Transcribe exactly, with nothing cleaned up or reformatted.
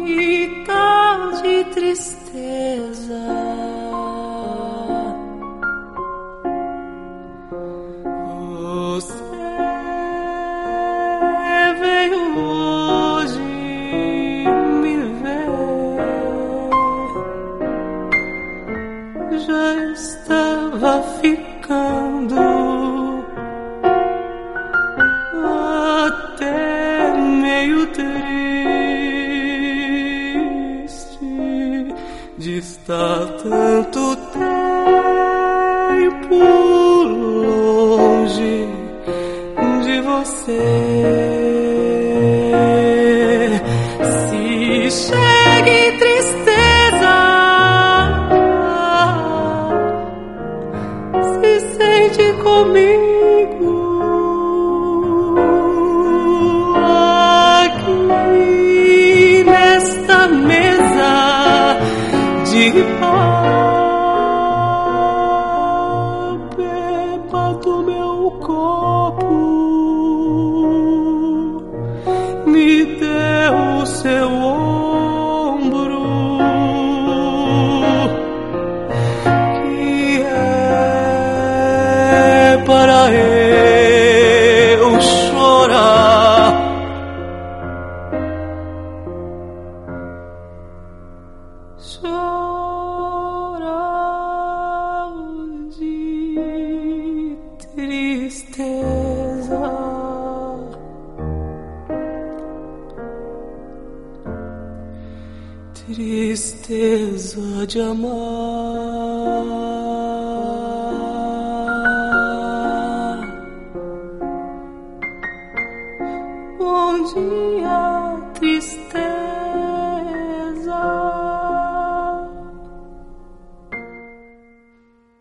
Que tal de tristeza? Você veio hoje me ver, já estava ficando até meio triste de estar tanto tempo longe de você. Se chega em tristeza, se sente comigo aqui nesta mesa de pau, beba do meu copo, me dê o seu ombro, que é para eu chorar. Chorar de tristeza. Tristeza de amar.